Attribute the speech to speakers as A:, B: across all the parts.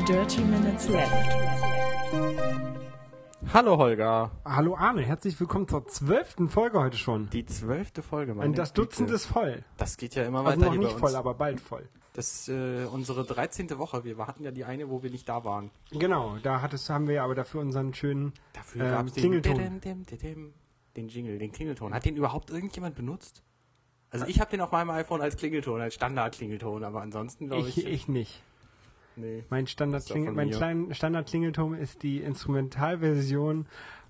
A: Dirty Minutes Left.
B: Hallo Holger.
C: Hallo Arne, herzlich willkommen zur 12. Folge heute schon.
B: Die 12. Folge, meine
C: Und das Dutzend ist voll.
B: Das geht ja immer
C: Also
B: weiter
C: noch
B: hier
C: nicht
B: bei
C: voll,
B: uns.
C: aber bald voll.
B: Das ist unsere 13. Woche. Wir hatten ja die eine, wo wir nicht da waren.
C: Genau, haben wir aber dafür unseren schönen
B: Dafür gab es
C: Klingelton.
B: den Jingle, den Klingelton. Hat den überhaupt irgendjemand benutzt? Also ich habe den auf meinem iPhone als Klingelton, als Standard-Klingelton, aber ansonsten glaube ich...
C: Ich nicht.
B: Nee.
C: Mein Standard-Klingelton ist die Instrumentalversion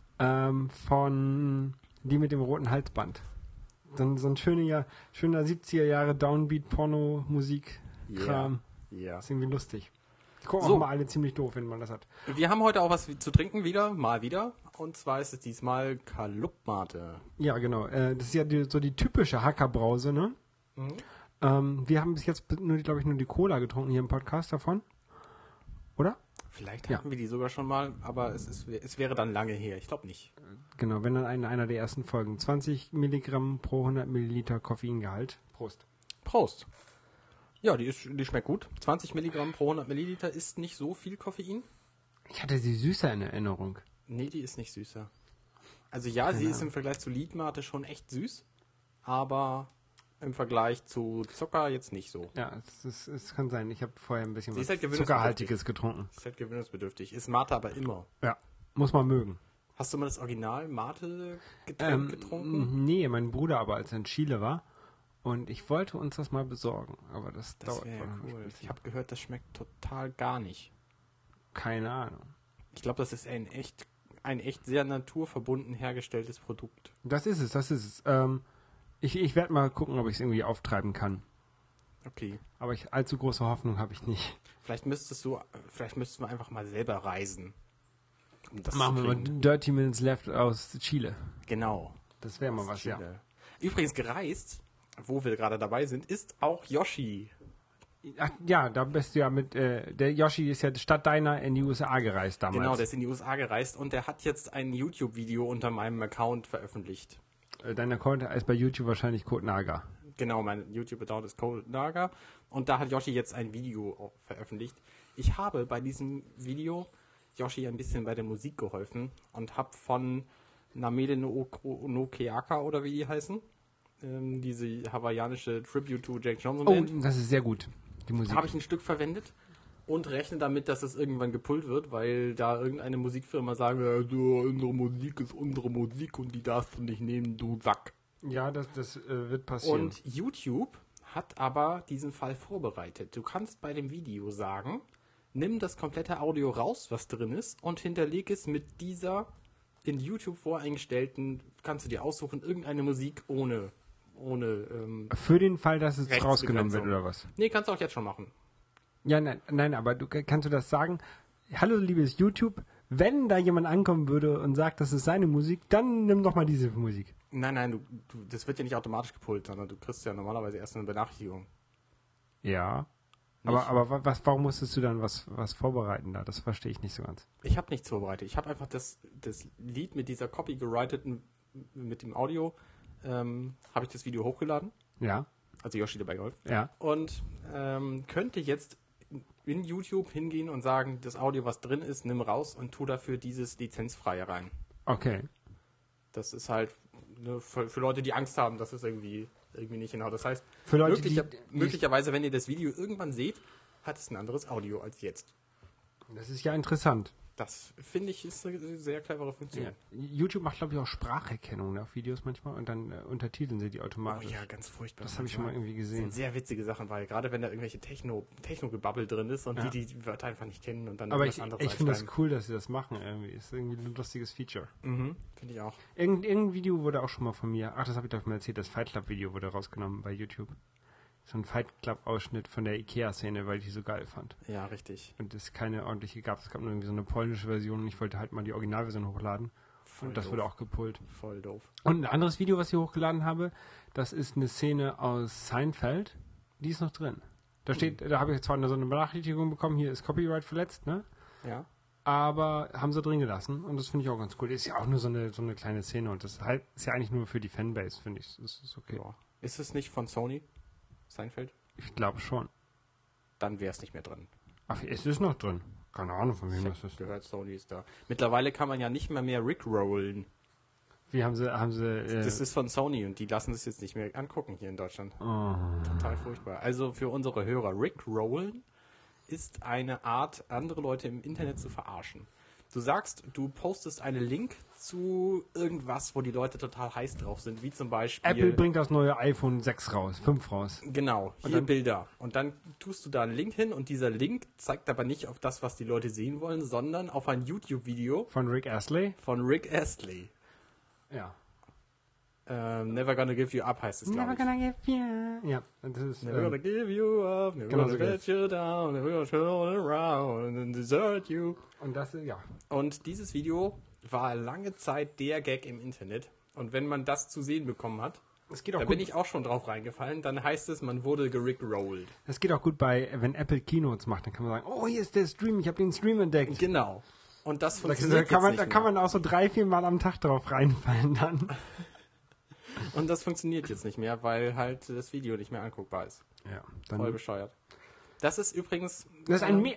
C: von die mit dem roten Halsband. So ein schöner 70er Jahre Downbeat-Porno-Musik-Kram.
B: Ja.
C: Ist irgendwie lustig. Die gucken
B: So.
C: auch mal alle ziemlich doof, wenn man das hat.
B: Wir haben heute auch was zu trinken mal wieder. Und zwar ist es diesmal Kalupmate.
C: Ja, genau. Das ist ja so die typische Hackerbrause, ne? Wir haben bis jetzt nur die Cola getrunken hier im Podcast davon. Oder?
B: Vielleicht
C: Ja.
B: hatten wir die sogar schon mal, aber es wäre dann lange her. Ich glaube nicht.
C: Genau, wenn dann einer der ersten Folgen. 20 Milligramm pro 100 Milliliter Koffeingehalt. Prost.
B: Prost. Ja, die schmeckt gut. 20 Milligramm pro 100 Milliliter ist nicht so viel Koffein.
C: Ich hatte sie süßer in Erinnerung.
B: Nee, die ist nicht süßer. Also ja, sie ist im Vergleich zu Liedmate schon echt süß, aber im Vergleich zu Zucker jetzt nicht so.
C: Ja, es kann sein. Ich habe vorher ein bisschen
B: Sie ist
C: was
B: halt gewöhnungsbedürftig.
C: Zuckerhaltiges getrunken.
B: Ist halt gewöhnungsbedürftig. Ist Mate aber immer.
C: Ja, muss man mögen.
B: Hast du mal das Original Mate-Getränk getrunken?
C: Nee, mein Bruder aber, als er in Chile war. Und ich wollte uns das mal besorgen, aber das
B: Das
C: dauert
B: wäre ja
C: wohl noch ein
B: cool.
C: bisschen.
B: Ich habe gehört, das schmeckt total gar nicht.
C: Keine Ahnung.
B: Ich glaube, das ist ein echt sehr naturverbunden hergestelltes Produkt.
C: Das ist es. Ich werde mal gucken, ob ich es irgendwie auftreiben kann.
B: Okay.
C: Aber allzu große Hoffnung habe ich nicht.
B: Vielleicht müssten wir einfach mal selber reisen. Um das
C: Machen
B: zu
C: wir mal
B: kriegen.
C: Dirty Minutes Left aus Chile.
B: Genau.
C: Das wäre mal was, ja.
B: Chile. Übrigens gereist, wo wir gerade dabei sind, ist auch Yoshi.
C: Ach, ja, da bist du ja mit, der Yoshi ist ja statt deiner in die USA gereist damals.
B: Genau, der ist in die USA gereist und der hat jetzt ein YouTube-Video unter meinem Account veröffentlicht.
C: Dein Account ist bei YouTube wahrscheinlich Code Naga.
B: Genau, mein YouTube-Account ist Cold Naga und da hat Yoshi jetzt ein Video veröffentlicht. Ich habe bei diesem Video Yoshi ein bisschen bei der Musik geholfen und habe von Namede no Keaka oder wie die heißen, diese hawaiianische Tribute to Jack Johnson
C: Oh,
B: Band,
C: das ist sehr gut, die Musik.
B: habe ich ein Stück verwendet und rechne damit, dass es irgendwann gepullt wird, weil da irgendeine Musikfirma sagt, also, unsere Musik ist unsere Musik und die darfst du nicht nehmen, du Sack.
C: Ja, das wird passieren.
B: Und YouTube hat aber diesen Fall vorbereitet. Du kannst bei dem Video sagen, nimm das komplette Audio raus, was drin ist, und hinterleg es mit dieser in YouTube voreingestellten, kannst du dir aussuchen, irgendeine Musik ohne
C: Für den Fall, dass es rausgenommen wird,
B: Rechtsbegrenzung.
C: oder was?
B: Nee, kannst du auch jetzt schon machen.
C: Ja, nein, aber kannst du das sagen? Hallo, liebes YouTube, wenn da jemand ankommen würde und sagt, das ist seine Musik, dann nimm doch mal diese Musik.
B: Nein, das wird ja nicht automatisch gepullt, sondern du kriegst ja normalerweise erst eine Benachrichtigung.
C: Ja.
B: Nicht?
C: Aber warum musstest du dann was vorbereiten da? Das verstehe ich nicht so ganz.
B: Ich habe nichts vorbereitet. Ich habe einfach das Lied mit dieser copyrighteten, mit dem Audio, habe ich das Video hochgeladen.
C: Ja,
B: Also Yoshi dabei geholfen.
C: ja.
B: Und könnte jetzt in YouTube hingehen und sagen, das Audio, was drin ist, nimm raus und tu dafür dieses Lizenzfreie rein.
C: Okay.
B: Das ist halt für Leute, die Angst haben, dass es irgendwie nicht genau. Das heißt,
C: Für Leute, die
B: möglicherweise, wenn ihr das Video irgendwann seht, hat es ein anderes Audio als jetzt.
C: Das ist ja interessant.
B: Das, finde ich, ist eine sehr clevere Funktion.
C: Ja. YouTube macht, glaube ich, auch Spracherkennung auf Videos manchmal und dann untertiteln sie die
B: Oh
C: automatisch.
B: ja, ganz furchtbar.
C: Das habe ich schon mal irgendwie
B: Das sind
C: gesehen.
B: sehr witzige Sachen, weil gerade wenn da irgendwelche Techno-Gebabbel drin ist und
C: Ja.
B: die Wörter einfach nicht kennen und dann
C: Aber
B: irgendwas
C: ich
B: anderes
C: finde das
B: einschreiben.
C: cool, dass sie das machen irgendwie. Ist irgendwie ein lustiges Feature.
B: Mhm, finde ich auch.
C: Irgendein Video wurde auch schon mal von mir, das habe ich doch mal erzählt, das Fight Club Video wurde rausgenommen bei YouTube. So ein Fight Club Ausschnitt von der Ikea-Szene, weil ich die so geil fand.
B: Ja, richtig.
C: Und es keine ordentliche gab. Es gab nur irgendwie so eine polnische Version und ich wollte halt mal die Originalversion hochladen.
B: Voll
C: Und das
B: doof.
C: wurde auch gepullt.
B: Voll doof.
C: Und ein anderes Video, was ich hochgeladen habe, das ist eine Szene aus Seinfeld. Die ist noch drin. Da steht, da habe ich zwar so eine Benachrichtigung bekommen, hier ist Copyright verletzt, ne?
B: Ja.
C: Aber haben sie drin gelassen und das finde ich auch ganz cool. Ist ja auch nur so eine kleine Szene und das halt, ist ja eigentlich nur für die Fanbase, finde ich. Das ist okay.
B: Ja. Ist es nicht von Sony? Seinfeld?
C: Ich glaube schon.
B: Dann wäre es nicht mehr drin.
C: Ach, es ist noch drin. Keine Ahnung, von wem das ist.
B: Gehört, Sony ist da. Mittlerweile kann man ja nicht mehr rickrollen.
C: Wie haben sie
B: Das ist von Sony und die lassen es jetzt nicht mehr angucken hier in Deutschland. Total furchtbar. Also für unsere Hörer, rickrollen ist eine Art, andere Leute im Internet zu verarschen. Du sagst, du postest einen Link zu irgendwas, wo die Leute total heiß drauf sind, wie zum Beispiel...
C: Apple bringt das neue iPhone 6 raus, 5 raus.
B: Genau, hier Bilder. Und dann tust du da einen Link hin und dieser Link zeigt aber nicht auf das, was die Leute sehen wollen, sondern auf ein YouTube-Video
C: Von Rick Astley?
B: von Rick Astley.
C: Ja.
B: Never Gonna Give You Up heißt es, glaube ich.
C: Never gonna give you... Ja, das ist...
B: Never gonna give you up, never
C: Genau
B: gonna
C: so
B: let
C: geht's.
B: you down, never gonna turn around and desert you.
C: Und das ist, ja.
B: Und dieses Video war lange Zeit der Gag im Internet. Und wenn man das zu sehen bekommen hat,
C: Es geht auch
B: da
C: gut.
B: bin ich auch schon drauf reingefallen, dann heißt es, man wurde gerickrollt.
C: Es geht auch gut bei, wenn Apple Keynotes macht, dann kann man sagen, oh, hier ist der Stream, ich habe den Stream entdeckt.
B: Genau. Und das
C: Da
B: funktioniert
C: kann, man,
B: jetzt
C: da
B: nicht
C: kann
B: mehr.
C: man auch so 3-4 Mal am Tag drauf reinfallen dann.
B: Und das funktioniert jetzt nicht mehr, weil halt das Video nicht mehr anguckbar ist.
C: Ja,
B: Voll bescheuert. Das ist übrigens...
C: das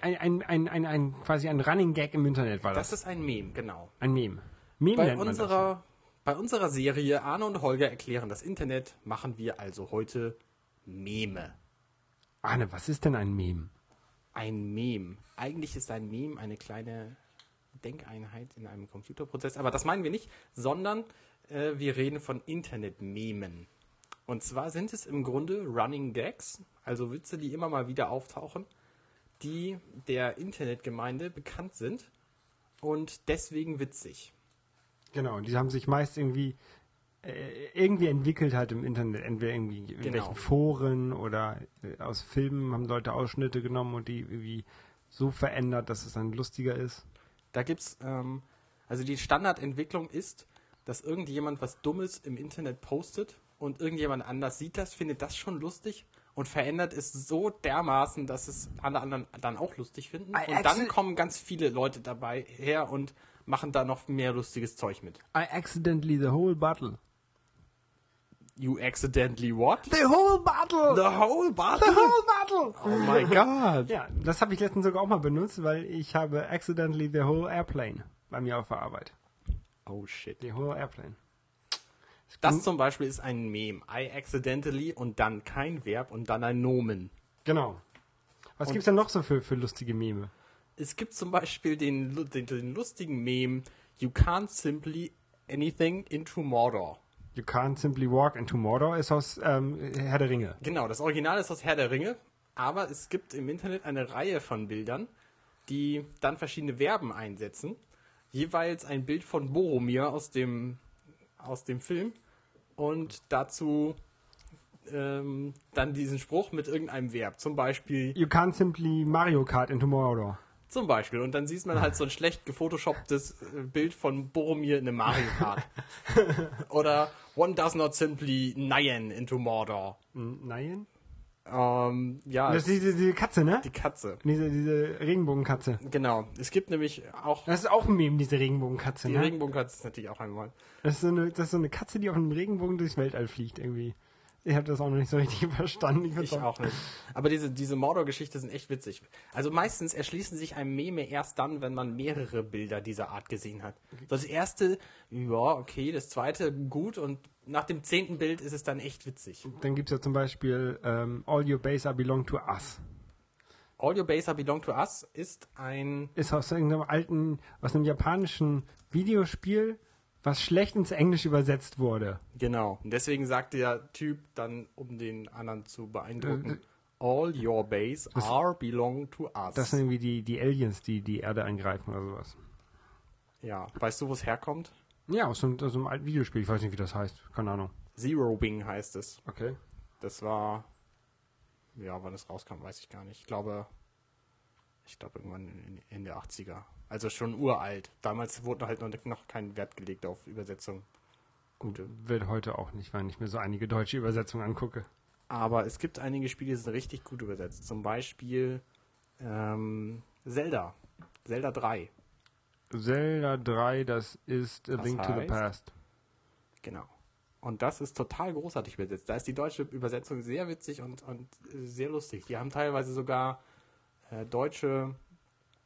C: ist quasi ein Running Gag im Internet, war das.
B: Das ist ein Meme, genau.
C: Ein Meme. Meme
B: Bei
C: nennt man das.
B: bei unserer Serie Arne und Holger erklären das Internet, machen wir also heute Meme.
C: Arne, was ist denn ein Meme?
B: Ein Meme. Eigentlich ist ein Meme eine kleine Denkeinheit in einem Computerprozess, aber das meinen wir nicht, sondern wir reden von Internet-Memen. Und zwar sind es im Grunde Running Gags, also Witze, die immer mal wieder auftauchen, die der Internetgemeinde bekannt sind und deswegen witzig.
C: Genau, die haben sich meist irgendwie entwickelt halt im Internet, entweder irgendwie in irgendwelchen Foren oder aus Filmen haben Leute Ausschnitte genommen und die irgendwie so verändert, dass es dann lustiger ist.
B: Da gibt's, also die Standardentwicklung ist, dass irgendjemand was Dummes im Internet postet und irgendjemand anders sieht das, findet das schon lustig und verändert es so dermaßen, dass es alle anderen dann auch lustig finden. Und dann kommen ganz viele Leute dabei her und machen da noch mehr lustiges Zeug mit.
C: I accidentally the whole bottle.
B: You accidentally what?
C: The whole bottle!
B: The whole bottle?
C: The whole bottle!
B: Oh my god.
C: Ja, das habe ich letztens sogar auch mal benutzt, weil ich habe accidentally the whole airplane bei mir auf der Arbeit.
B: Oh shit.
C: The whole airplane.
B: Das zum Beispiel ist ein Meme. I accidentally und dann kein Verb und dann ein Nomen.
C: Genau. Was gibt's denn noch so für lustige Meme?
B: Es gibt zum Beispiel den lustigen Meme You can't simply anything into Mordor.
C: You can't simply walk into Mordor ist aus Herr der Ringe.
B: Genau, das Original ist aus Herr der Ringe, aber es gibt im Internet eine Reihe von Bildern, die dann verschiedene Verben einsetzen. Jeweils ein Bild von Boromir aus dem Film und dazu dann diesen Spruch mit irgendeinem Verb. Zum Beispiel.
C: You can't simply Mario Kart into Mordor.
B: Zum Beispiel. Und dann sieht man halt so ein schlecht gefotoshopptes Bild von Boromir in einem Mario Kart. Oder One does not simply Nyan into Mordor.
C: Nein?
B: Ja,
C: Das ist diese Katze, ne?
B: die Katze.
C: Diese Regenbogenkatze.
B: Genau. Es gibt nämlich auch...
C: Das ist auch ein Meme, diese Regenbogenkatze,
B: Die
C: ne?
B: Regenbogenkatze ist natürlich auch einmal.
C: Das ist so eine Katze, die auf einem Regenbogen durchs Weltall fliegt irgendwie. Ich habe das auch noch nicht so richtig verstanden.
B: Ich auch nicht. Aber diese Mordor-Geschichte sind echt witzig. Also meistens erschließen sich einem Meme erst dann, wenn man mehrere Bilder dieser Art gesehen hat. Das erste, ja, okay, das zweite, gut und nach dem 10. Bild ist es dann echt witzig.
C: Dann gibt es ja zum Beispiel All Your Base Belong to Us.
B: All Your Base Belong to Us ist ein...
C: Ist aus irgendeinem aus einem japanischen Videospiel, was schlecht ins Englische übersetzt wurde.
B: Genau. Und deswegen sagt der Typ dann, um den anderen zu beeindrucken, All Your Base belong to us.
C: Das sind irgendwie die Aliens, die Erde angreifen oder sowas.
B: Ja. Weißt du, wo es herkommt?
C: Ja, aus so einem alten Videospiel. Ich weiß nicht, wie das heißt. Keine Ahnung.
B: Zero Wing heißt es.
C: Okay.
B: Das war... Ja, wann es rauskam, weiß ich gar nicht. Ich glaube irgendwann Ende 80er. Also schon uralt. Damals wurde halt noch kein Wert gelegt auf Übersetzung. Gute.
C: Wird heute auch nicht, weil ich mir so einige deutsche Übersetzungen angucke.
B: Aber es gibt einige Spiele, die sind richtig gut übersetzt. Zum Beispiel Zelda. Zelda 3.
C: Zelda 3, das ist A Link to the
B: heißt?
C: Past.
B: Genau. Und das ist total großartig übersetzt. Da ist die deutsche Übersetzung sehr witzig und sehr lustig. Die haben teilweise sogar deutsche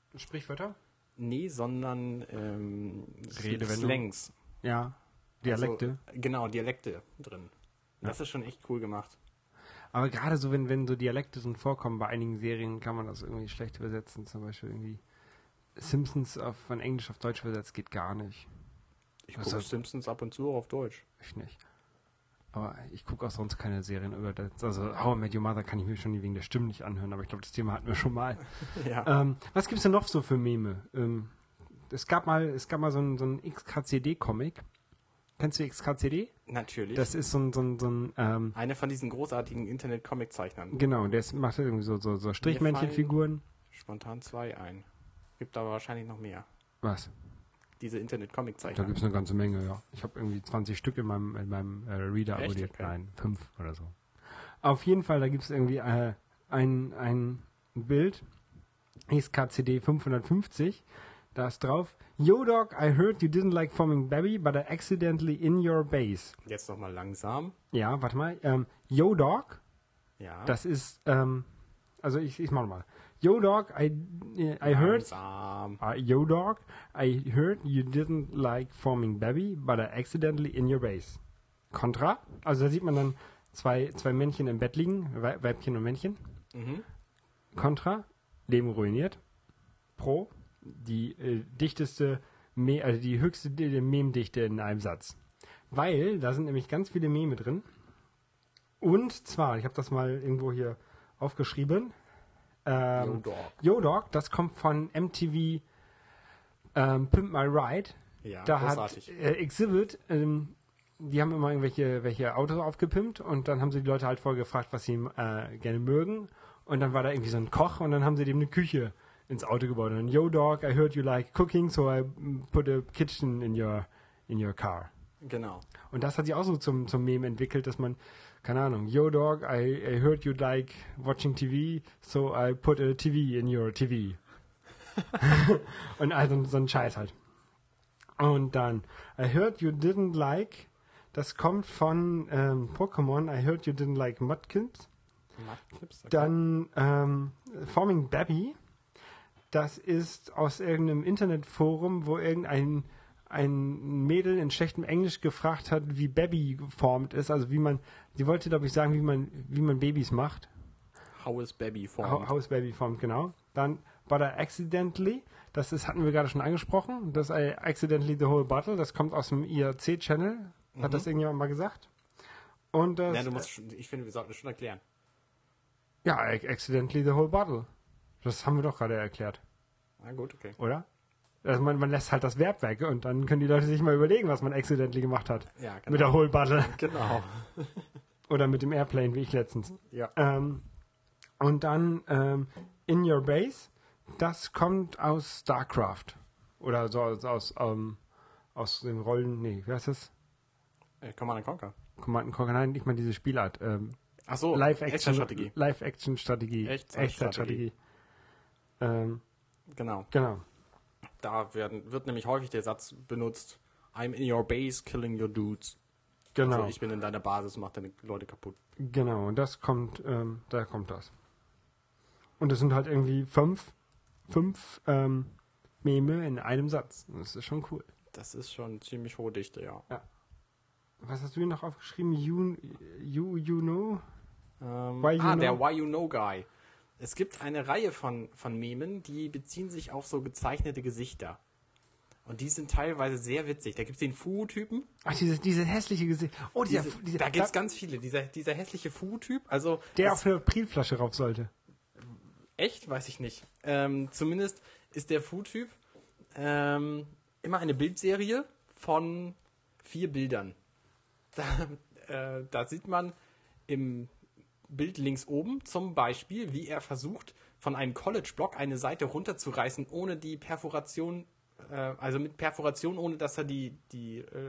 C: Sprichwörter?
B: Nee, sondern
C: Redewendung.
B: Slangs.
C: Ja, Dialekte.
B: Also, genau, Dialekte drin. Das ist schon echt cool gemacht.
C: Aber gerade so, wenn so Dialekte so vorkommen bei einigen Serien, kann man das irgendwie schlecht übersetzen. Zum Beispiel irgendwie Simpsons von Englisch auf Deutsch übersetzt geht gar nicht.
B: Ich gucke Simpsons ab und zu auch auf Deutsch.
C: Ich nicht. Aber ich gucke auch sonst keine Serien über das. Also How I Met Your Mother kann ich mir schon wegen der Stimmen nicht anhören, aber ich glaube, das Thema hatten wir schon mal.
B: Ja.
C: Was gibt's denn noch so für Meme? Es gab mal so ein XKCD-Comic. Kennst du XKCD?
B: Natürlich.
C: Das ist so ein
B: eine von diesen großartigen Internet-Comic-Zeichnern.
C: genau, der macht irgendwie so Strichmännchenfiguren.
B: Spontan 2 ein. Gibt aber wahrscheinlich noch mehr.
C: Was?
B: Diese
C: Da
B: Internet-Comic-Zeichner.
C: gibt es eine ganze Menge, ja. Ich habe irgendwie 20 Stück in meinem Reader
B: Echt?
C: abonniert.
B: Okay.
C: Nein, 5 oder so. Auf jeden Fall, da gibt es irgendwie ein Bild, XKCD 550. Da ist drauf: Yo dog, I heard you didn't like forming baby, but I accidentally in your base.
B: Jetzt nochmal langsam.
C: Ja, warte mal. Yo dog,
B: Ja.
C: das ist, also ich mach mal. Yo dog, I heard...
B: Langsam.
C: Yo dog, I heard you didn't like forming baby, but I accidentally in your base. Kontra, also da sieht man dann zwei Männchen im Bett liegen, Weibchen und Männchen.
B: Mhm.
C: Kontra, Leben ruiniert. Pro, die dichteste, also die höchste Memdichte in einem Satz. Weil da sind nämlich ganz viele Meme drin. Und zwar, ich habe das mal irgendwo hier aufgeschrieben.
B: Yo, Dog.
C: Yo Dog, das kommt von MTV Pimp My Ride.
B: Ja,
C: Da
B: großartig.
C: hat Exhibit, die haben immer welche Autos aufgepimpt und dann haben sie die Leute halt vorher gefragt, was sie gerne mögen. Und dann war da irgendwie so ein Koch und dann haben sie dem eine Küche ins Auto gebaut. Und dann, Yo Dog, I heard you like cooking, so I put a kitchen in your car.
B: Genau.
C: Und das hat sich auch so zum Meme entwickelt, dass man, keine Ahnung, Yo Dog, I heard you like watching TV, so I put a TV in your TV. Und also so ein Scheiß halt. Und dann, I heard you didn't like, das kommt von Pokémon, I heard you didn't like Mudkins.
B: Clips, okay.
C: Dann Forming Baby, das ist aus irgendeinem Internetforum, wo ein Mädel in schlechtem Englisch gefragt hat, wie Baby geformt ist. Also sie wollte, glaube ich, sagen, wie man Babys macht.
B: How is Baby formed?
C: How is Baby formed, genau. Dann But I Accidentally, hatten wir gerade schon angesprochen. Das I Accidentally the Whole Bottle, das kommt aus dem IRC-Channel. Hat das irgendjemand mal gesagt? Und das,
B: Ja, ich finde, wir sollten es schon erklären.
C: ja, I Accidentally the Whole Bottle. Das haben wir doch gerade erklärt,
B: Na gut, okay.
C: oder? Also man lässt halt das Verb weg und dann können die Leute sich mal überlegen, was man accidentally gemacht hat.
B: Ja, genau.
C: Mit der Whole Bottle.
B: Genau.
C: Oder mit dem Airplane, wie ich letztens.
B: Ja.
C: Und dann In Your Base, das kommt aus StarCraft. Oder so aus den Rollen, nee, wie heißt das?
B: Command & Conquer.
C: Command & Conquer, nein, nicht mal diese Spielart.
B: Ach so,
C: Live-Action-Strategie. Live-Action-Strategie.
B: Echtzeitstrategie. Genau.
C: Genau.
B: Da wird nämlich häufig der Satz benutzt: I'm in your base, killing your dudes.
C: Genau.
B: Also ich bin in deiner Basis, mach deine Leute kaputt.
C: Genau, und das kommt, da kommt das. Und es sind halt irgendwie fünf Meme in einem Satz. Das ist schon cool.
B: Das ist schon ziemlich hohe Dichte, ja.
C: Was hast du hier noch aufgeschrieben? You know?
B: Why you know? Der Why You Know Guy. Es gibt eine Reihe von Memen, die beziehen sich auf so gezeichnete Gesichter. Und die sind teilweise sehr witzig. Da gibt es den Fu-Typen.
C: Ach, diese hässliche Gesicht. Oh,
B: da gibt es ganz viele. Dieser hässliche Fu-Typ. Also,
C: der auf eine Prilflasche rauf sollte.
B: Echt? Weiß ich nicht. Zumindest ist der Fu-Typ immer eine Bildserie von 4 Bildern. Da sieht man im Bild links oben zum Beispiel, wie er versucht, von einem College-Block eine Seite runterzureißen, ohne die Perforation, also mit Perforation, ohne dass er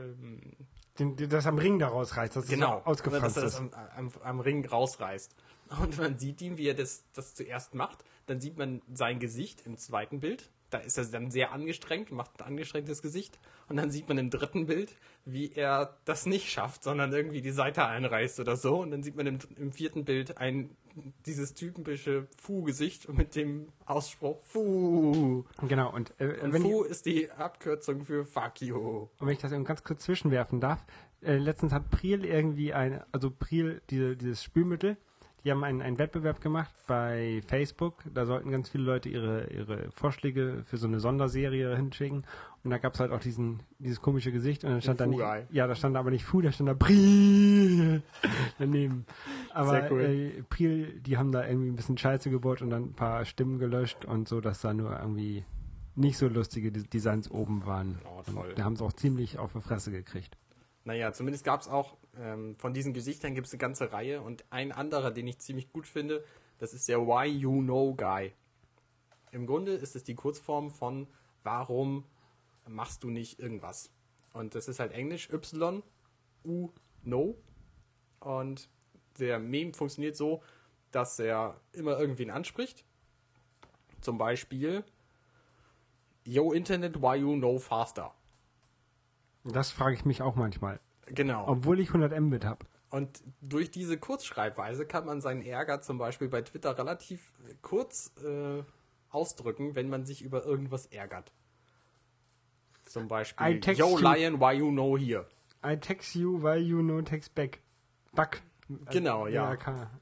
C: das am Ring da rausreißt, dass
B: genau,
C: es ausgefranst
B: dass er das am Ring rausreißt. Und man sieht ihn, wie er das zuerst macht. Dann sieht man sein Gesicht im zweiten Bild. Da ist er dann sehr angestrengt, macht ein angestrengtes Gesicht. Und dann sieht man im dritten Bild, wie er das nicht schafft, sondern irgendwie die Seite einreißt oder so. Und dann sieht man im vierten Bild dieses typische Fu-Gesicht mit dem Ausspruch Fu.
C: Genau. Und
B: Fu ist die Abkürzung für Fuck you.
C: Und wenn ich das eben ganz kurz zwischenwerfen darf, letztens hat Priel dieses Spülmittel, die haben einen Wettbewerb gemacht bei Facebook. Da sollten ganz viele Leute ihre Vorschläge für so eine Sonderserie hinschicken. Und da gab es halt auch dieses komische Gesicht. Und dann stand da nicht, da stand aber nicht Fu, da stand da Priel daneben. Aber
B: sehr cool.
C: Priel, die haben da irgendwie ein bisschen Scheiße gebaut und dann ein paar Stimmen gelöscht und so, dass da nur irgendwie nicht so lustige Designs oben waren.
B: Oh, toll.
C: Und da haben sie auch ziemlich auf die Fresse gekriegt.
B: Naja, zumindest gab es auch, von diesen Gesichtern gibt es eine ganze Reihe und ein anderer, den ich ziemlich gut finde, das ist der Why You Know Guy. Im Grunde ist es die Kurzform von Warum machst du nicht irgendwas? Und das ist halt Englisch Y, U, No. Und der Meme funktioniert so, dass er immer irgendwen anspricht. Zum Beispiel, Yo Internet, why you know faster?
C: Das frage ich mich auch manchmal.
B: Genau.
C: Obwohl ich 100 Mbit habe.
B: Und durch diese Kurzschreibweise kann man seinen Ärger zum Beispiel bei Twitter relativ kurz ausdrücken, wenn man sich über irgendwas ärgert. Zum Beispiel, Yo Lion, why you know here?
C: I text you, why you know text back. Back.
B: Genau, ja.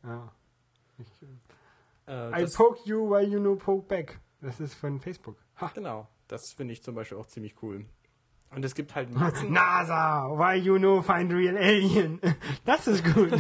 C: I poke you, why you know poke back. Das ist von Facebook.
B: Ha. Genau, das finde ich zum Beispiel auch ziemlich cool. Und es gibt halt Massen...
C: NASA, why you know find real alien. Das ist gut.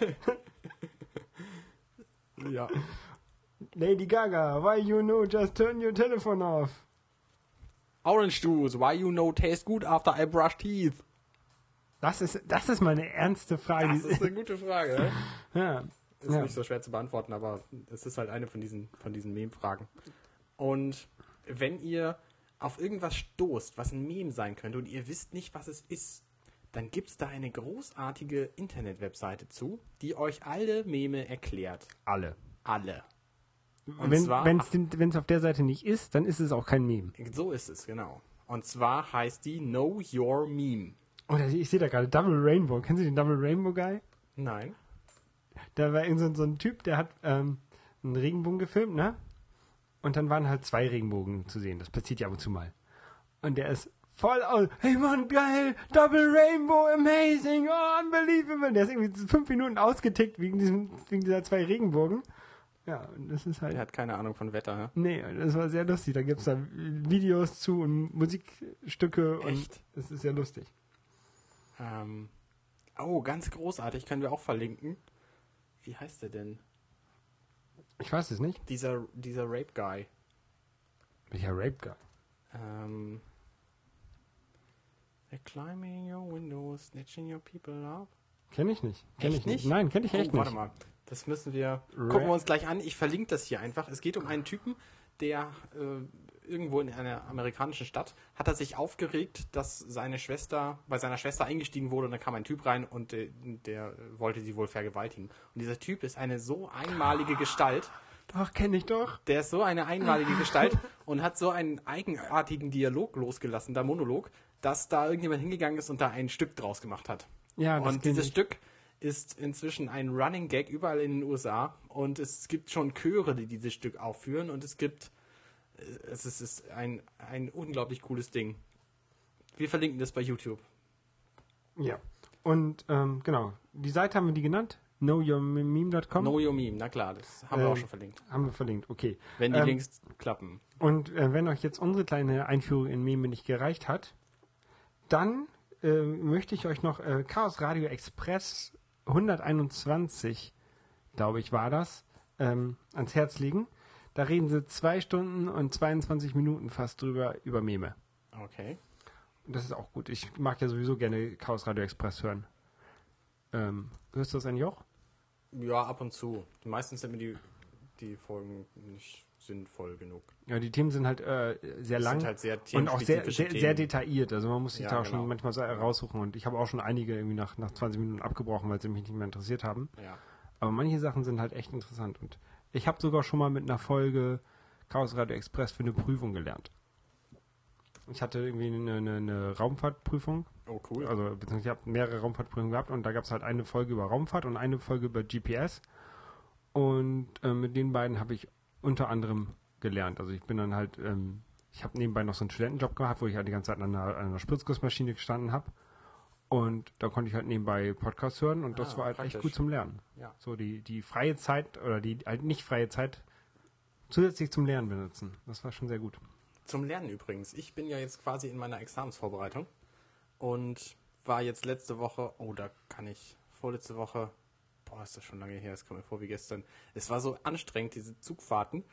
B: Ja.
C: Lady Gaga, why you know just turn your telephone off.
B: Orange Juice, why you know taste good after I brush teeth.
C: Das ist meine ernste Frage.
B: Das ist eine gute Frage.
C: Ja.
B: Ist nicht so schwer zu beantworten, aber es ist halt eine von diesen Meme-Fragen. Und wenn ihr auf irgendwas stoßt, was ein Meme sein könnte und ihr wisst nicht, was es ist, dann gibt es da eine großartige Internet-Webseite die euch alle Meme erklärt.
C: Alle.
B: Und
C: wenn es auf der Seite nicht ist, dann ist es auch kein Meme.
B: So ist es, genau. Und zwar heißt die Know Your Meme.
C: Oh, ich sehe da gerade Double Rainbow. Kennen Sie den Double Rainbow Guy?
B: Nein.
C: Da war so ein Typ, der hat einen Regenbogen gefilmt, ne? Und dann waren halt 2 Regenbogen zu sehen. Das passiert ja ab und zu mal. Und der ist voll aus. Hey Mann, geil! Double Rainbow, amazing! Oh, unbelievable! Der ist irgendwie 5 Minuten ausgetickt wegen dieser 2 Regenbogen. Ja, und das ist halt...
B: Der hat keine Ahnung von Wetter, ne?
C: Nee, das war sehr lustig. Da gibt es da Videos zu und Musikstücke.
B: Echt?
C: Und es ist sehr lustig.
B: Ganz großartig. Können wir auch verlinken. Wie heißt der denn?
C: Ich weiß es nicht.
B: Dieser Rape Guy.
C: Welcher Rape Guy?
B: They're climbing your windows, snatching your people up.
C: Kenn ich nicht.
B: Echt nicht?
C: Nein, kenn ich echt nicht.
B: Warte mal. Das müssen wir... Gucken wir uns gleich an. Ich verlinke das hier einfach. Es geht um einen Typen, der irgendwo in einer amerikanischen Stadt hat er sich aufgeregt, dass bei seiner Schwester eingestiegen wurde und dann kam ein Typ rein und der wollte sie wohl vergewaltigen. Und dieser Typ ist eine so einmalige Gestalt.
C: Doch, kenne ich doch.
B: Der ist so eine einmalige Gestalt und hat so einen eigenartigen Dialog losgelassen, der Monolog, dass da irgendjemand hingegangen ist und da ein Stück draus gemacht hat.
C: Ja, das
B: und dieses Stück ist inzwischen ein Running Gag überall in den USA und es gibt schon Chöre, die dieses Stück aufführen und es ist ein unglaublich cooles Ding. Wir verlinken das bei YouTube.
C: Ja. Und genau, die Seite haben wir die genannt? knowyourmeme.com?
B: Know Your Meme, na klar, das haben wir auch schon verlinkt.
C: Haben wir verlinkt, okay.
B: Wenn die Links klappen.
C: Und wenn euch jetzt unsere kleine Einführung in Meme nicht gereicht hat, dann möchte ich euch noch Chaos Radio Express 121, glaube ich, war das, ans Herz legen. Da reden sie 2 Stunden und 22 Minuten fast über Meme.
B: Okay.
C: Und das ist auch gut. Ich mag ja sowieso gerne Chaos Radio Express hören. Hörst du das eigentlich auch?
B: Ja, ab und zu. Meistens sind mir die Folgen nicht sinnvoll genug.
C: Ja, die Themen sind halt sehr lang
B: sind halt sehr
C: und auch sehr
B: Themen.
C: detailliert. Also man muss sich da auch schon manchmal so raussuchen. Und ich habe auch schon einige irgendwie nach 20 Minuten abgebrochen, weil sie mich nicht mehr interessiert haben.
B: Ja.
C: Aber manche Sachen sind halt echt interessant. Und ich habe sogar schon mal mit einer Folge Chaos Radio Express für eine Prüfung gelernt. Ich hatte irgendwie eine Raumfahrtprüfung.
B: Oh, cool.
C: Also, beziehungsweise ich habe mehrere Raumfahrtprüfungen gehabt und da gab es halt eine Folge über Raumfahrt und eine Folge über GPS. Und mit den beiden habe ich unter anderem gelernt. Also ich bin dann halt, ich habe nebenbei noch so einen Studentenjob gehabt, wo ich halt die ganze Zeit an einer Spritzgussmaschine gestanden habe. Und da konnte ich halt nebenbei Podcasts hören und das war halt
B: praktisch.
C: echt gut zum Lernen.
B: Ja.
C: So die freie Zeit oder die halt nicht freie Zeit zusätzlich zum Lernen benutzen. Das war schon sehr gut.
B: Zum Lernen übrigens. Ich bin ja jetzt quasi in meiner Examensvorbereitung und war jetzt vorletzte Woche, ist das schon lange her, es kommt mir vor wie gestern. Es war so anstrengend, diese Zugfahrten.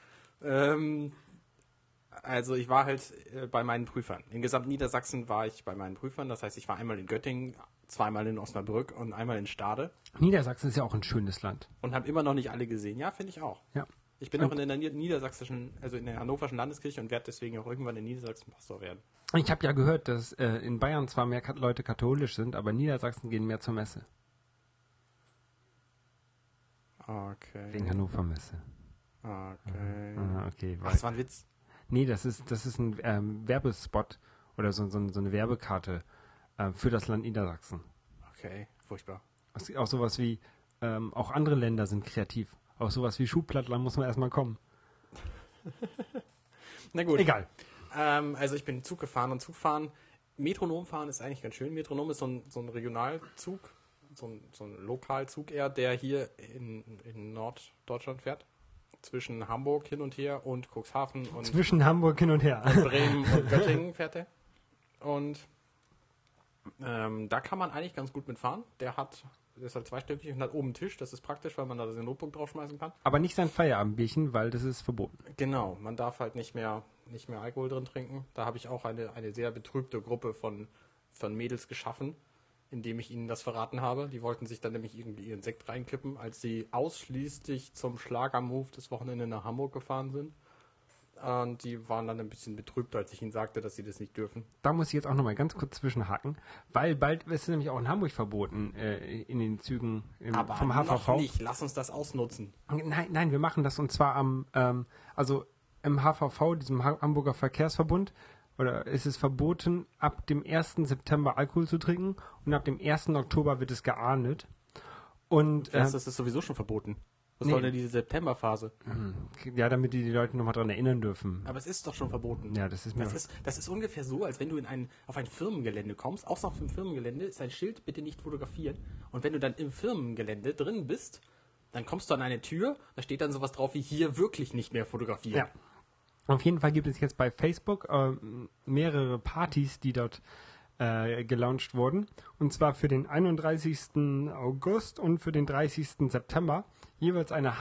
B: Also ich war halt bei meinen Prüfern. In Gesamtniedersachsen war ich bei meinen Prüfern. Das heißt, ich war einmal in Göttingen, zweimal in Osnabrück und einmal in Stade.
C: Niedersachsen ist ja auch ein schönes Land.
B: Und habe immer noch nicht alle gesehen. Ja, finde ich auch.
C: Ja.
B: Ich bin auch in der niedersächsischen, also in der hannoverschen Landeskirche und werde deswegen auch irgendwann in Niedersachsen Pastor werden.
C: Ich habe ja gehört, dass in Bayern zwar mehr Leute katholisch sind, aber in Niedersachsen gehen mehr zur Messe.
B: Okay.
C: Wegen Hannover Messe.
B: Okay.
C: Okay.
B: Ach, das war ein Witz.
C: Nee, das ist ein Werbespot oder so eine Werbekarte für das Land Niedersachsen.
B: Okay, furchtbar.
C: Auch sowas wie, auch andere Länder sind kreativ. Auch sowas wie Schuhplattler muss man erstmal kommen.
B: Na gut.
C: Egal.
B: Also ich bin Zug gefahren und Zugfahren. Metronom fahren ist eigentlich ganz schön. Metronom ist so ein Regionalzug, so ein Lokalzug eher, der hier in Norddeutschland fährt. Zwischen Hamburg hin und her und Cuxhaven und
C: zwischen Hamburg hin und her.
B: Und Bremen und Göttingen fährt er. Und da kann man eigentlich ganz gut mitfahren. Der ist halt zweistöckig und hat oben einen Tisch. Das ist praktisch, weil man da sein Notebook draufschmeißen kann.
C: Aber nicht sein Feierabendbierchen, weil das ist verboten.
B: Genau, man darf halt nicht mehr Alkohol drin trinken. Da habe ich auch eine sehr betrübte Gruppe von Mädels geschaffen, indem ich ihnen das verraten habe. Die wollten sich dann nämlich irgendwie ihren Sekt reinkippen, als sie ausschließlich zum Schlagermove das Wochenende nach Hamburg gefahren sind. Und die waren dann ein bisschen betrübt, als ich ihnen sagte, dass sie das nicht dürfen.
C: Da muss ich jetzt auch nochmal ganz kurz zwischenhaken, weil bald ist es nämlich auch in Hamburg verboten, in den Zügen vom HVV.
B: Aber noch nicht, lass uns das ausnutzen.
C: Nein, wir machen das und zwar also im HVV, diesem Hamburger Verkehrsverbund, oder ist es verboten, ab dem 1. September Alkohol zu trinken und ab dem 1. Oktober wird es geahndet. Und
B: das ist sowieso schon verboten. Was soll denn diese Septemberphase?
C: Ja, damit die Leute nochmal dran erinnern dürfen.
B: Aber es ist doch schon verboten.
C: Ja, das ist
B: Das ist ungefähr so, als wenn du auf ein Firmengelände kommst. Außer auf dem Firmengelände ist ein Schild, bitte nicht fotografieren. Und wenn du dann im Firmengelände drin bist, dann kommst du an eine Tür, da steht dann sowas drauf wie hier wirklich nicht mehr fotografieren.
C: Ja. Auf jeden Fall gibt es jetzt bei Facebook mehrere Partys, die dort gelauncht wurden. Und zwar für den 31. August und für den 30. September. Jeweils eine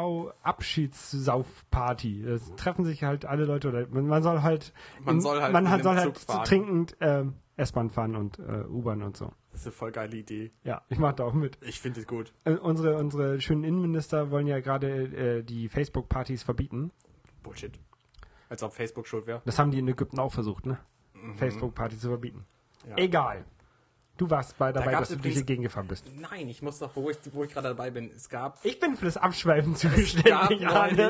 C: HVV-Abschiedssaufparty. Es treffen sich halt alle Leute, oder man soll halt trinkend S-Bahn fahren und U-Bahn und so.
B: Das ist eine voll geile Idee.
C: Ja, ich mache da auch mit.
B: Ich finde es gut.
C: Unsere schönen Innenminister wollen ja gerade die Facebook-Partys verbieten.
B: Bullshit. Als ob Facebook schuld wäre.
C: Das haben die in Ägypten auch versucht, ne? Facebook-Partys zu verbieten. Ja. Egal. Du warst dabei, dass du durch die Gegend gefahren bist.
B: Nein, ich muss noch, wo ich gerade dabei bin.
C: Ich bin für das Abschweifen zuständig.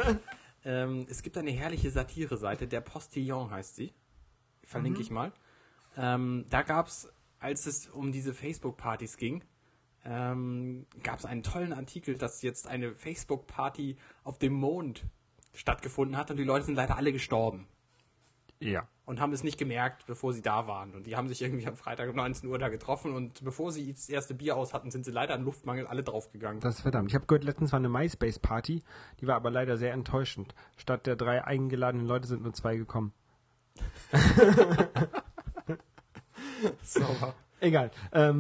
B: Es gibt eine herrliche Satire-Seite, der Postillon heißt sie. Verlinke ich mal. Da gab es, als es um diese Facebook-Partys ging, gab es einen tollen Artikel, dass jetzt eine Facebook-Party auf dem Mond stattgefunden hat und die Leute sind leider alle gestorben.
C: Ja.
B: Und haben es nicht gemerkt, bevor sie da waren. Und die haben sich irgendwie am Freitag um 19 Uhr da getroffen und bevor sie das erste Bier aus hatten, sind sie leider an Luftmangel alle draufgegangen.
C: Das ist verdammt. Ich habe gehört, letztens war eine MySpace-Party, die war aber leider sehr enttäuschend. Statt der 3 eingeladenen Leute sind nur 2 gekommen.
B: Sauber.
C: Egal.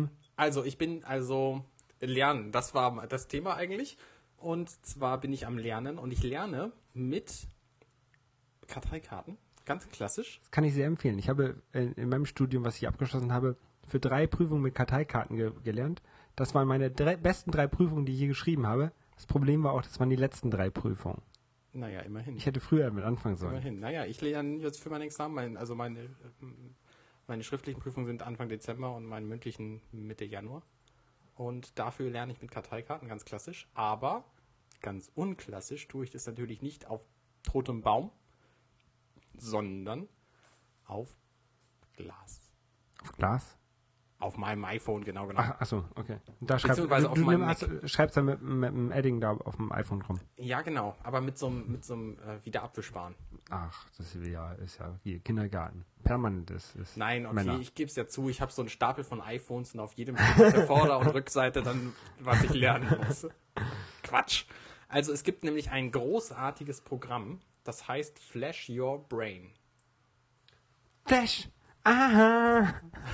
B: Lernen, das war das Thema eigentlich. Und zwar bin ich am Lernen und ich lerne mit Karteikarten. Ganz klassisch.
C: Das kann ich sehr empfehlen. Ich habe in meinem Studium, was ich abgeschlossen habe, für 3 Prüfungen mit Karteikarten gelernt. Das waren meine besten 3 Prüfungen, die ich je geschrieben habe. Das Problem war auch, das waren die letzten 3 Prüfungen.
B: Naja, immerhin.
C: Ich hätte früher mit anfangen sollen.
B: Immerhin. Naja, ich lerne jetzt für mein Examen. Meine schriftlichen Prüfungen sind Anfang Dezember und meine mündlichen Mitte Januar. Und dafür lerne ich mit Karteikarten, ganz klassisch. Aber ganz unklassisch tue ich das natürlich nicht auf totem Baum, sondern auf Glas.
C: Auf Glas?
B: Auf meinem iPhone, genau genommen.
C: Achso, okay. Da
B: Beziehungsweise auf meinem Mac.
C: schreibst dann mit dem Edding da auf dem iPhone rum.
B: Ja, genau. Aber mit so einem Wiederabwischbaren.
C: Ach, das ist ja wie Kindergarten. Permanent ist
B: Nein, okay,
C: Männer.
B: ich gebe es ja zu. Ich habe so einen Stapel von iPhones und auf jedem steht auf der Vorder- und Rückseite dann, was ich lernen muss. Quatsch. Also es gibt nämlich ein großartiges Programm, das heißt Flash Your Brain.
C: Flash! Aha!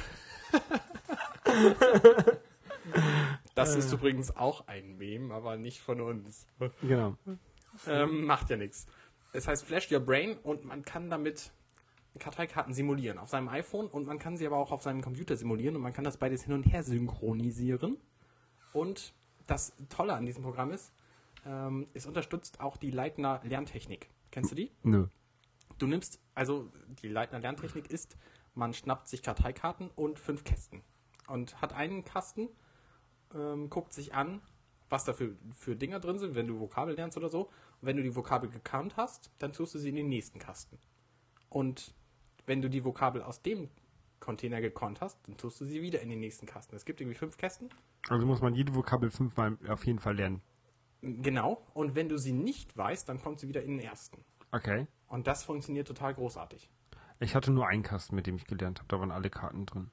B: Das ist übrigens auch ein Meme, aber nicht von uns.
C: Genau.
B: Macht ja nichts. Es heißt Flash Your Brain und man kann damit Karteikarten simulieren auf seinem iPhone und man kann sie aber auch auf seinem Computer simulieren und man kann das beides hin und her synchronisieren. Und das Tolle an diesem Programm ist, es unterstützt auch die Leitner Lerntechnik. Kennst du die?
C: Nö.
B: Du nimmst, also die Leitner Lerntechnik ist, man schnappt sich Karteikarten und 5 Kästen und hat einen Kasten, guckt sich an, was da für Dinger drin sind, wenn du Vokabel lernst oder so. Und wenn du die Vokabel gekannt hast, dann tust du sie in den nächsten Kasten. Und wenn du die Vokabel aus dem Container gekonnt hast, dann tust du sie wieder in den nächsten Kasten. Es gibt irgendwie 5 Kästen.
C: Also muss man jede Vokabel 5-mal auf jeden Fall lernen.
B: Genau. Und wenn du sie nicht weißt, dann kommt sie wieder in den ersten.
C: Okay.
B: Und das funktioniert total großartig.
C: Ich hatte nur einen Kasten, mit dem ich gelernt habe. Da waren alle Karten drin.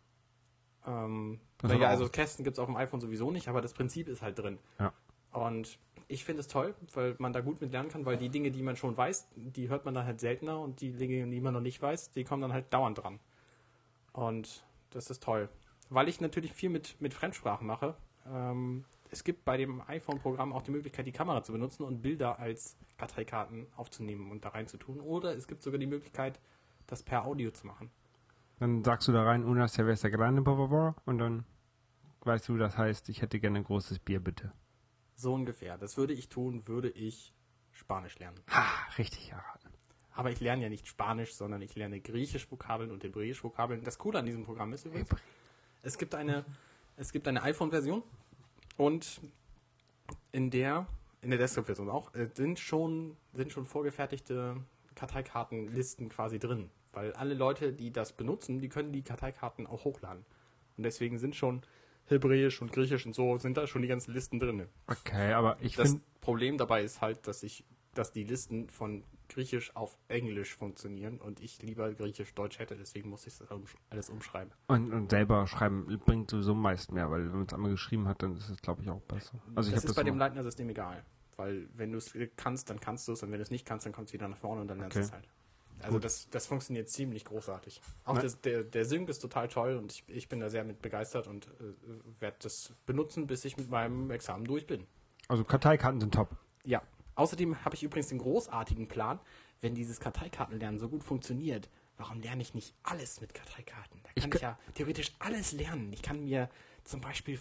B: Naja, also Kästen gibt es auf dem iPhone sowieso nicht, aber das Prinzip ist halt drin.
C: Ja.
B: Und ich finde es toll, weil man da gut mit lernen kann, weil die Dinge, die man schon weiß, die hört man dann halt seltener und die Dinge, die man noch nicht weiß, die kommen dann halt dauernd dran. Und das ist toll. Weil ich natürlich viel mit Fremdsprachen mache, es gibt bei dem iPhone-Programm auch die Möglichkeit, die Kamera zu benutzen und Bilder als Karteikarten aufzunehmen und da rein zu tun. Oder es gibt sogar die Möglichkeit, das per Audio zu machen.
C: Dann sagst du da rein, una cerveza grande, und dann weißt du, das heißt, ich hätte gerne ein großes Bier, bitte.
B: So ungefähr. Das würde ich tun, würde ich Spanisch lernen.
C: Ha, richtig erraten.
B: Aber ich lerne ja nicht Spanisch, sondern ich lerne Griechisch-Vokabeln und Hebräisch-Vokabeln. Das Coole an diesem Programm ist übrigens, es gibt eine iPhone-Version und in der Desktop-Version auch sind schon vorgefertigte Karteikartenlisten quasi drin. Weil alle Leute, die das benutzen, die können die Karteikarten auch hochladen. Und deswegen sind schon Hebräisch und Griechisch und so, sind da schon die ganzen Listen drin.
C: Okay, aber ich
B: Das
C: finde...
B: Problem dabei ist halt, dass die Listen von Griechisch auf Englisch funktionieren und ich lieber Griechisch-Deutsch hätte, deswegen muss ich das alles umschreiben.
C: Und selber schreiben bringt sowieso meist mehr, weil wenn man es einmal geschrieben hat, dann ist es, glaube ich, auch besser. Also ich
B: Das
C: habe
B: ist bei dem Leitner-System egal, weil wenn du es kannst, dann kannst du es und wenn du es nicht kannst, dann kommst du wieder nach vorne und dann lernst du es halt. Also das funktioniert ziemlich großartig. Auch der Sync ist total toll und ich bin da sehr mit begeistert und werde das benutzen, bis ich mit meinem Examen durch bin.
C: Also Karteikarten sind top.
B: Ja. Außerdem habe ich übrigens den großartigen Plan, wenn dieses Karteikartenlernen so gut funktioniert, warum lerne ich nicht alles mit Karteikarten? Da kann ich ja theoretisch alles lernen. Ich kann mir zum Beispiel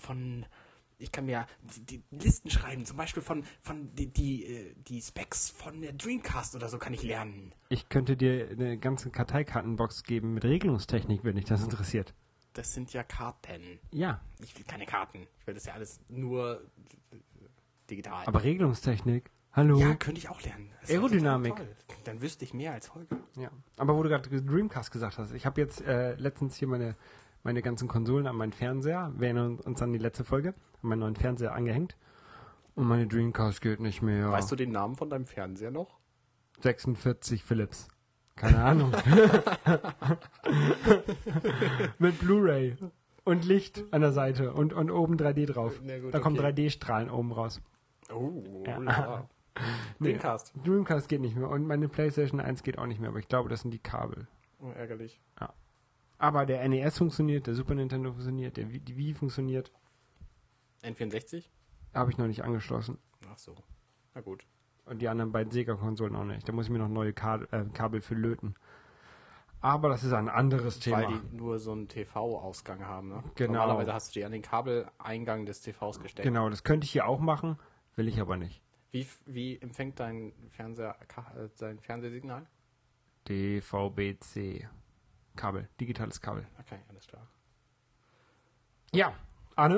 B: die Listen schreiben, zum Beispiel von die Specs von der Dreamcast oder so kann ich lernen.
C: Ich könnte dir eine ganze Karteikartenbox geben mit Regelungstechnik, wenn dich das interessiert.
B: Das sind ja Karten.
C: Ja.
B: Ich will keine Karten. Ich will das ja alles nur digital.
C: Aber Regelungstechnik, hallo?
B: Ja, könnte ich auch lernen. Das
C: Aerodynamik.
B: toll. Dann wüsste ich mehr als Holger.
C: Ja. Aber wo du gerade Dreamcast gesagt hast, ich habe jetzt letztens hier meine ganzen Konsolen an meinen Fernseher, wir erinnern uns an die letzte Folge, an meinen neuen Fernseher angehängt und meine Dreamcast geht nicht mehr.
B: Weißt du den Namen von deinem Fernseher noch?
C: 46 Philips. Keine Ahnung. Mit Blu-ray und Licht an der Seite und oben 3D drauf.
B: Gut,
C: da kommen 3D-Strahlen oben raus.
B: Oh,
C: ja.
B: Dreamcast.
C: Nee, Dreamcast geht nicht mehr und meine PlayStation 1 geht auch nicht mehr, aber ich glaube, das sind die Kabel.
B: Oh, ärgerlich.
C: Ja. Aber der NES funktioniert, der Super Nintendo funktioniert, die Wii funktioniert.
B: N64?
C: Habe ich noch nicht angeschlossen.
B: Ach so. Na gut.
C: Und die anderen beiden Sega-Konsolen auch nicht. Da muss ich mir noch neue Kabel für löten. Aber das ist ein anderes Thema.
B: Weil die nur so einen TV-Ausgang haben, ne?
C: Genau.
B: Normalerweise hast du die an den Kabeleingang des TVs gesteckt.
C: Genau, das könnte ich hier auch machen, will ich aber nicht.
B: Wie empfängt dein Fernseher sein Fernsehsignal?
C: DVB-C. Kabel, digitales Kabel.
B: Okay, alles klar.
C: Ja, Arne,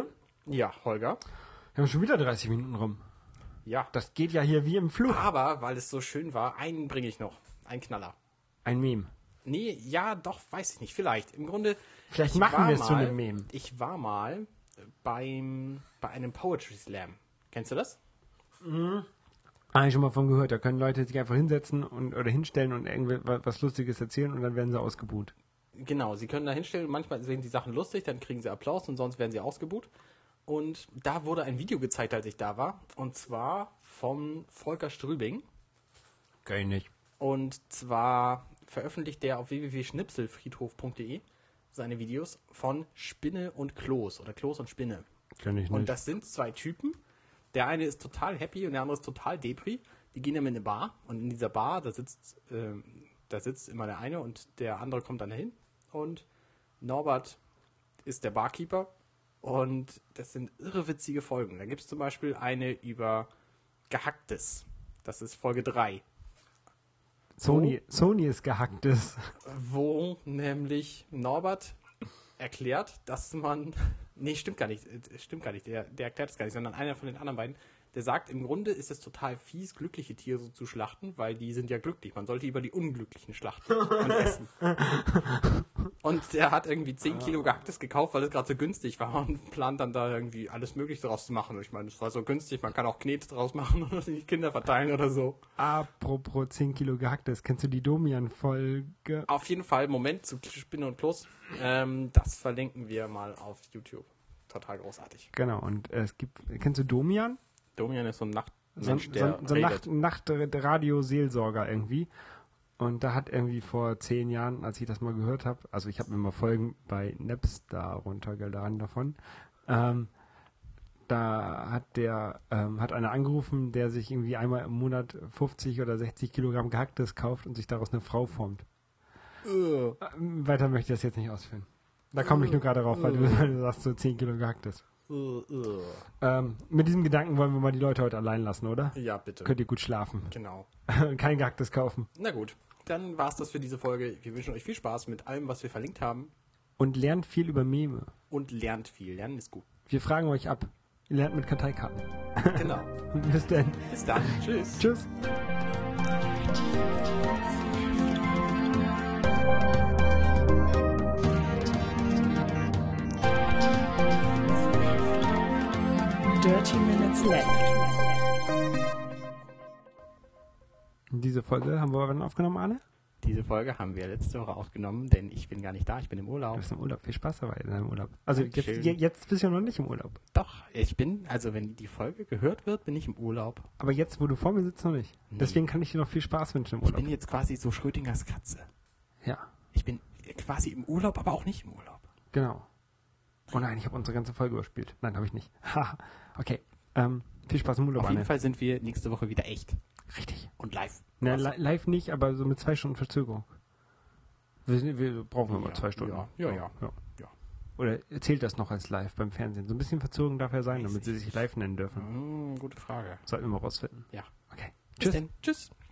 B: Ja, Holger.
C: Wir haben schon wieder 30 Minuten rum.
B: Ja.
C: Das geht ja hier wie im Flug.
B: Aber, weil es so schön war, einen bringe ich noch. Einen Knaller.
C: Ein Meme.
B: Nee, ja, doch, weiß ich nicht. Vielleicht. Im Grunde.
C: Vielleicht machen wir es zu einem Meme.
B: Ich war mal bei einem Poetry Slam. Kennst du das?
C: Habe ich schon mal von gehört. Da können Leute sich einfach hinsetzen oder hinstellen und irgendwie was Lustiges erzählen und dann werden sie ausgebuht.
B: Genau, sie können da hinstellen. Manchmal sehen die Sachen lustig, dann kriegen sie Applaus und sonst werden sie ausgebuht. Und da wurde ein Video gezeigt, als ich da war. Und zwar vom Volker Strübing.
C: Kenn ich nicht.
B: Und zwar veröffentlicht der auf www.schnipselfriedhof.de seine Videos von Spinne und Kloß oder Kloß und Spinne.
C: Kenn ich nicht.
B: Und das sind zwei Typen. Der eine ist total happy und der andere ist total depri. Die gehen dann in eine Bar und in dieser Bar, da sitzt immer der eine und der andere kommt dann dahin. Und Norbert ist der Barkeeper und das sind irre witzige Folgen. Da gibt es zum Beispiel eine über Gehacktes. Das ist Folge 3.
C: Sony ist gehacktes.
B: Wo nämlich Norbert erklärt, dass man... Nee, stimmt gar nicht. Der erklärt es gar nicht, sondern einer von den anderen beiden, der sagt, im Grunde ist es total fies, glückliche Tiere so zu schlachten, weil die sind ja glücklich. Man sollte lieber die Unglücklichen schlachten und essen. Und der hat irgendwie 10 Kilo Gehacktes gekauft, weil es gerade so günstig war und plant dann da irgendwie alles Mögliche draus zu machen. Ich meine, es war so günstig, man kann auch Knete draus machen oder die Kinder verteilen oder so.
C: Apropos 10 Kilo Gehacktes, kennst du die Domian-Folge?
B: Auf jeden Fall, Moment, zu Spinne und Kloß. Das verlinken wir mal auf YouTube. Total großartig.
C: Genau, und kennst du Domian?
B: Domian ist so ein
C: Nachtradio-Seelsorger irgendwie. Und da hat irgendwie vor 10 Jahren, als ich das mal gehört habe, also ich habe mir mal Folgen bei Napster runtergeladen davon, da hat einer angerufen, der sich irgendwie einmal im Monat 50 oder 60 Kilogramm Gehacktes kauft und sich daraus eine Frau formt. Weiter möchte ich das jetzt nicht ausführen. Da komme ich nur gerade drauf, weil du sagst so 10 Kilo Gehacktes. Mit diesem Gedanken wollen wir mal die Leute heute allein lassen, oder?
B: Ja, bitte.
C: Könnt ihr gut schlafen.
B: Genau.
C: Kein Gehacktes kaufen.
B: Na gut, dann war's das für diese Folge. Wir wünschen euch viel Spaß mit allem, was wir verlinkt haben.
C: Und lernt viel über Meme.
B: Und lernt viel. Lernen ist gut.
C: Wir fragen euch ab. Ihr lernt mit Karteikarten.
B: Genau.
C: Bis dann.
B: Bis dann. Tschüss.
C: Tschüss.
A: Dirty Minutes Left.
C: Diese Folge haben wir wann aufgenommen, Arne?
B: Diese Folge haben wir letzte Woche aufgenommen, denn ich bin gar nicht da, ich bin im Urlaub.
C: Du bist im Urlaub. Viel Spaß dabei in deinem Urlaub. Also
B: Dankeschön.
C: jetzt bist du ja noch nicht im Urlaub.
B: Doch, wenn die Folge gehört wird, bin ich im Urlaub.
C: Aber jetzt, wo du vor mir sitzt, noch nicht.
B: Nee.
C: Deswegen kann ich dir noch viel Spaß wünschen im
B: Ich
C: Urlaub.
B: bin jetzt quasi so Schrödingers Katze.
C: Ja,
B: Ich bin quasi im Urlaub, aber auch nicht im Urlaub.
C: genau. Oh nein, ich habe unsere ganze Folge überspielt. Nein, habe ich nicht. Haha. Okay. Viel Spaß im Urlaub,
B: Auf jeden
C: Arne.
B: Fall sind wir nächste Woche wieder echt.
C: Richtig.
B: Und live.
C: Ne, live nicht, aber so mit 2 Stunden Verzögerung. Wir brauchen immer
B: Ja,
C: 2 Stunden.
B: Ja.
C: Oder zählt das noch als live beim Fernsehen? So ein bisschen Verzögerung darf ja sein, damit sie sich live nennen dürfen.
B: Gute Frage.
C: Sollten wir mal rausfinden.
B: Ja.
C: Okay.
B: Bis
C: Tschüss.
B: denn. Tschüss.